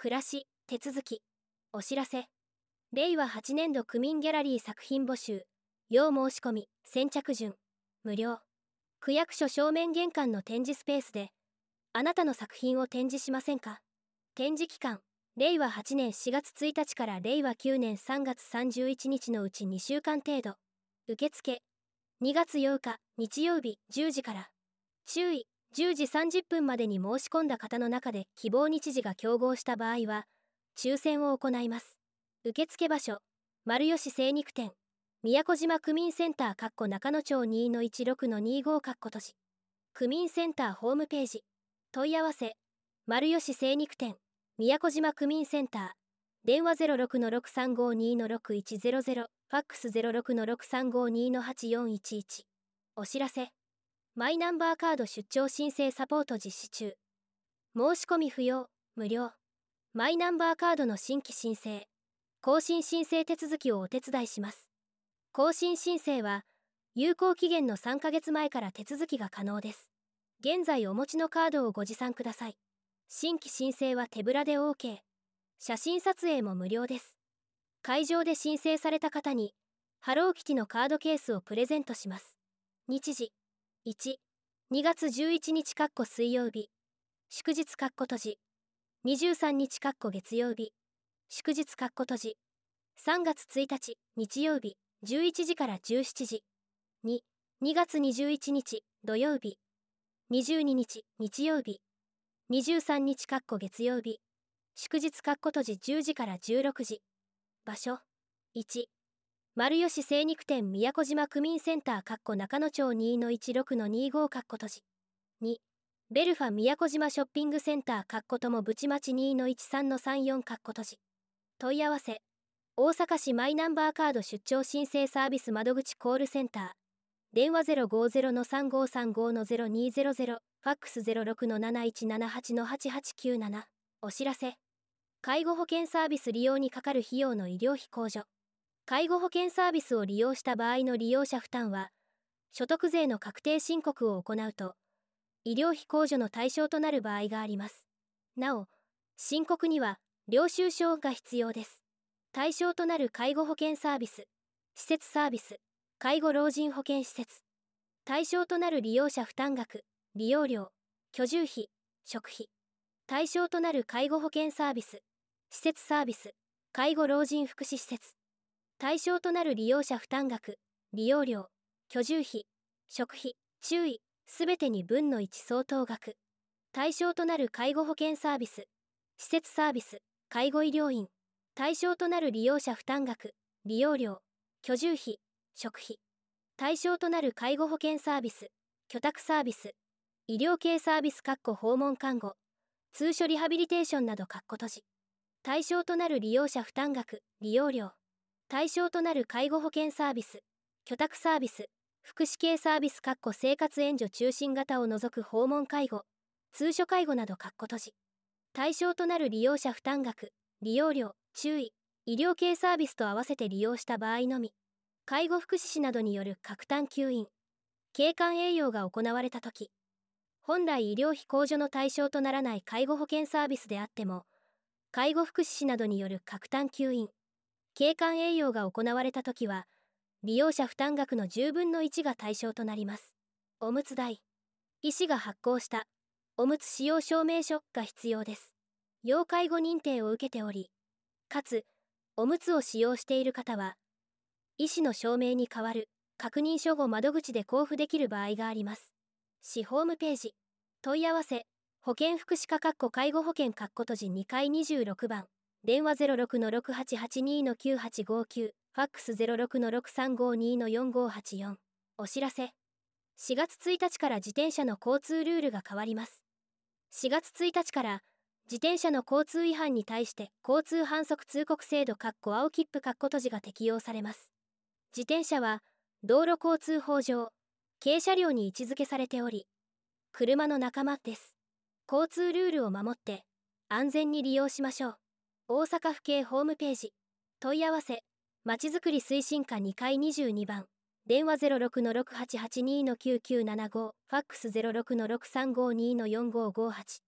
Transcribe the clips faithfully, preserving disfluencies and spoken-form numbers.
暮らし、手続き、お知らせ。れいわはちねんど区民ギャラリー作品募集。要申し込み、先着順。無料。区役所正面玄関の展示スペースで、あなたの作品を展示しませんか？展示期間、れいわはちねんしがつついたちかられいわきゅうねんさんがつさんじゅういちにちのうちにしゅうかん程度。受付、にがつようか日曜日じゅうじから。注意、じゅうじさんじゅっぷんまでに申し込んだ方の中で希望日時が競合した場合は、抽選を行います。受付場所、丸吉精肉店、宮古島区民センター中野町 にのいちろくのにご 都市。区民センターホームページ。問い合わせ、丸吉精肉店、宮古島区民センター。電話 ゼロろくのろくさんごにのろくいちゼロゼロ、ファックス ゼロろくのろくさんごにのはちよんいちいち。お知らせ。マイナンバーカード出張申請サポート実施中。申し込み不要、無料。マイナンバーカードの新規申請、更新申請手続きをお手伝いします。更新申請は、有効期限のさんかげつまえから手続きが可能です。現在お持ちのカードをご持参ください。新規申請は手ぶらで OK。写真撮影も無料です。会場で申請された方に、ハローキティのカードケースをプレゼントします。日時、いち、にがつじゅういちにち水曜日、祝日閉じ、にじゅうさんにち月曜日、祝日閉じ、さんがつついたち日曜日、じゅういちじからじゅうしちじ、に、にがつにじゅういちにち土曜日、にじゅうににち日曜日、にじゅうさんにち月曜日、祝日閉じじゅうじからじゅうろくじ。場所、いち、丸吉精肉店宮古島区民センター中野町 にのいちろくのにご 閉じ。に、ベルファ宮古島ショッピングセンター友淵町 にのいちさんのさんよん 閉じ。問い合わせ、大阪市マイナンバーカード出張申請サービス窓口コールセンター。電話 ゼロごゼロのさんごさんごのゼロにゼロゼロ、ファックス ゼロろくのなないちななはちのはちはちきゅうなな。お知らせ。介護保険サービス利用にかかる費用の医療費控除。介護保険サービスを利用した場合の利用者負担は、所得税の確定申告を行うと、医療費控除の対象となる場合があります。なお、申告には、領収書が必要です。対象となる介護保険サービス、施設サービス、介護老人保険施設。対象となる利用者負担額、利用料、居住費、食費。対象となる介護保険サービス、施設サービス、介護老人福祉施設。対象となる利用者負担額、利用料、居住費、食費、注意、すべてにぶんのいち相当額。対象となる介護保険サービス、施設サービス、介護医療院。対象となる利用者負担額、利用料、居住費、食費。対象となる介護保険サービス、居宅サービス、医療系サービス訪問看護、通所リハビリテーションなど閉じ。対象となる利用者負担額、利用料。対象となる介護保険サービス、居宅サービス、福祉系サービス生活援助中心型を除く訪問介護、通所介護など閉じ。対象となる利用者負担額、利用料、注意、医療系サービスと合わせて利用した場合のみ、介護福祉士などによる各単吸引、経管栄養が行われたとき、本来医療費控除の対象とならない介護保険サービスであっても、介護福祉士などによる各単吸引、経管栄養が行われたときは、利用者負担額のじゅうぶんのいちが対象となります。おむつ代。医師が発行したおむつ使用証明書が必要です。要介護認定を受けており、かつ、おむつを使用している方は、医師の証明に代わる確認書を窓口で交付できる場合があります。市ホームページ。問い合わせ、保健福祉課介護保険閉じにかいにじゅうろくばん。電話 ゼロろくのろくはちはちにのきゅうはちごきゅう、ファックス ゼロろくのろくさんごにのよんごはちよん。お知らせ。しがつついたちから自転車の交通ルールが変わります。しがつついたちから、自転車の交通違反に対して交通反則通告制度青切符閉じが適用されます。自転車は、道路交通法上、軽車両に位置づけされており、車の仲間です。交通ルールを守って、安全に利用しましょう。大阪府警ホームページ。問い合わせ、まちづくり推進課にかいにじゅうにばん。電話 ゼロろくのろくはちはちにのきゅうきゅうななご、ファックス ゼロろくのろくさんごにのよんごごはち。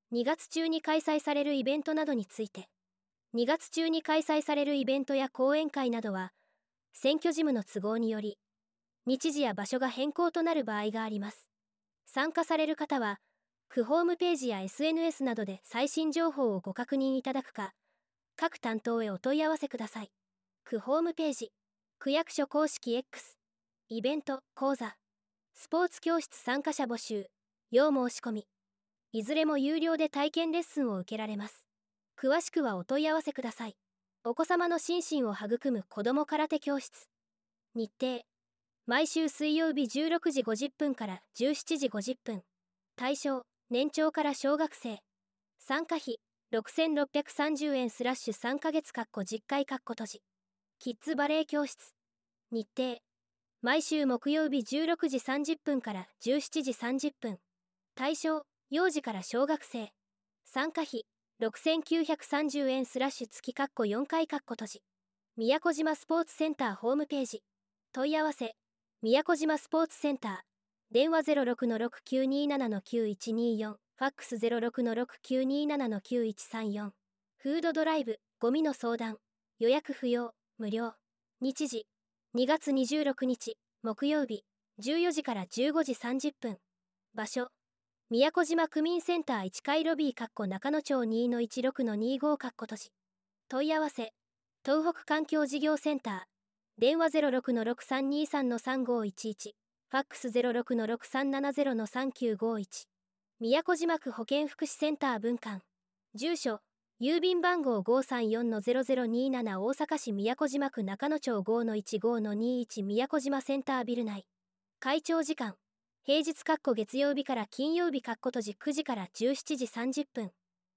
にがつ中に開催されるイベントなどについて。にがつ中に開催されるイベントや講演会などは、選挙事務の都合により、日時や場所が変更となる場合があります。参加される方は、区ホームページや エスエヌエス などで最新情報をご確認いただくか、各担当へお問い合わせください。区ホームページ、区役所公式 X、イベント、講座、スポーツ教室参加者募集、要申し込み。いずれも有料で体験レッスンを受けられます。詳しくはお問い合わせください。お子様の心身を育む子ども空手教室。日程、毎週水曜日じゅうろくじごじゅっぷんからじゅうしちじごじゅっぷん。対象、年長から小学生。参加費、ろくせんろっぴゃくさんじゅうえんスラッシュさんかげつ実回閉じ。キッズバレエ教室。日程、毎週木曜日じゅうろくじさんじゅっぷんからじゅうしちじさんじゅっぷん。対象、幼児から小学生。参加費、ろくせんきゅうひゃくさんじゅうえんスラッシュ月よんかい閉じ。宮古島スポーツセンターホームページ。問い合わせ、宮古島スポーツセンター。電話 ゼロろくのろくきゅうにーななのきゅういちにーよん。ファックス ゼロろくのろくきゅうにーななのきゅういちさんよん。フードドライブ、ゴミの相談。予約不要、無料。日時、にがつにじゅうろくにち、木曜日、じゅうよじからじゅうごじさんじゅっぷん。場所、宮古島区民センターいちかいロビー中野町 にのいちろくのにじゅうご閉じ。問い合わせ、東北環境事業センター。電話 ゼロろくのろくさんにーさんのさんごいちいち。ファックス ゼロろくのろくさんななゼロのさんきゅうごいち。宮古島区保健福祉センター分館。住所、郵便番号 ごーさんよんのゼロゼロにーなな 大阪市宮古島区中野町 ごのいちごのにいち 宮古島センタービル内。開庁時間、平日月曜日から金曜日閉じくじからじゅうしちじさんじゅっぷん。